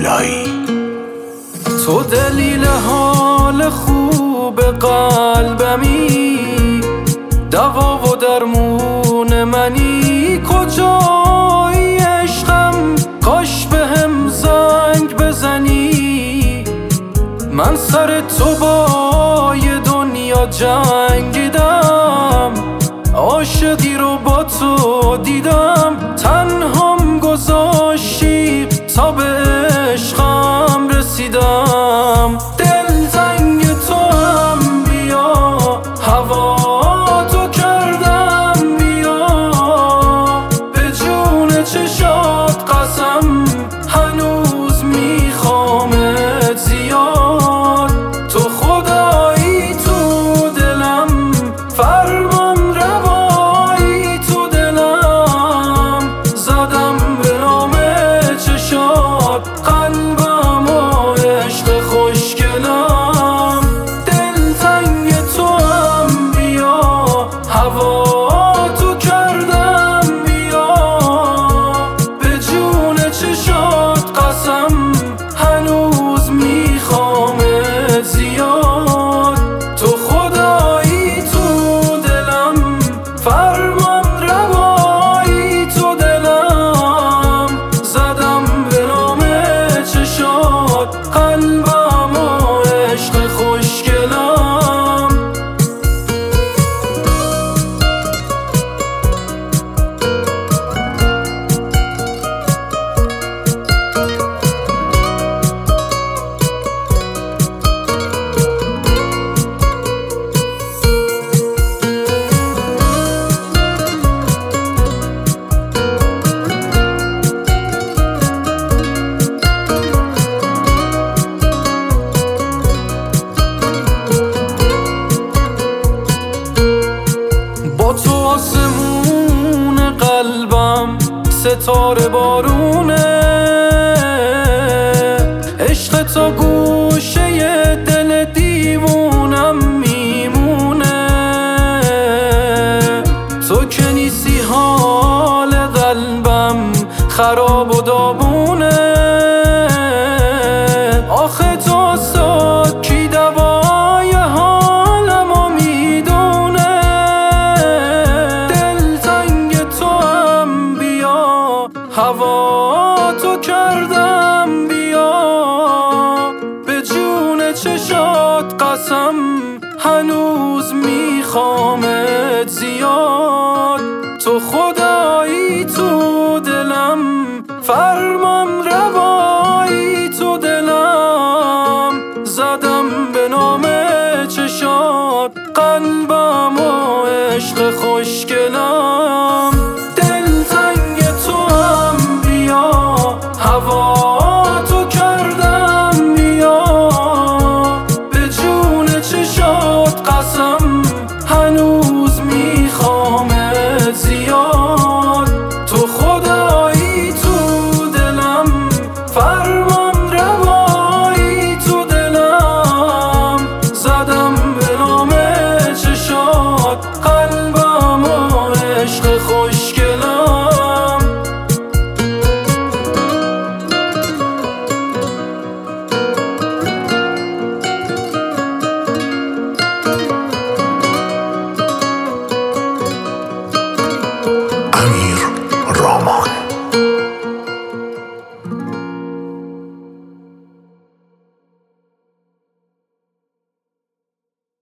گلایی. تو دلیل حال خوب قلبمی، دوا و درمون منی. کجایی عشقم؟ کاش بهم زنگ بزنی. من سر تو با یه دنیا جنگیدم، عاشقی رو با تو دیدم. تنهام گذاشتی تا به عشقم رسیدم. دلتنگ تو هم بیا، هوا تو کردم بیا. به جون چشات قسم هنوز میخوامت زیاد. تو خدایی تو دلم، فرمان روایی تو دلم. زدم به نام چشات قلبم و عشق خوشگلم. دلتنگ تو هم بیا، هوا تو کردم بیا. به جون چشات قسم هنوز میخوامت زیاد. تو خدایی تو دلم، فرمان روایی تو دلم. زدم به نام چشات قلبم و عشق خوشگلم. با تو آسمون قلبم ستاره بارونه. عشق تا گوشه دل دیوونم میمونه. تو که نیستی حال قلبم خراب و داغونه. آخه تو استاد کی دوای حالمو میدونه. دلتنگ تو هم بیا، هوا تو کردم بیا. به جون چشات قسم هنوز میخوامت زیاد. تو خدایی تو دلم، فرمان روایی تو دلم. زدم به نام چشات قلبم و عشق خوشگلم. دلتنگ تو هم بیا، هوا تو کردم بیا. به جون چشات قسم هنوز میخوامت زیاد. تو خدایی تو دلم، فرمان روایی تو دلم. زدم به نام چشات قلبم و عشق خوشگلم. امیر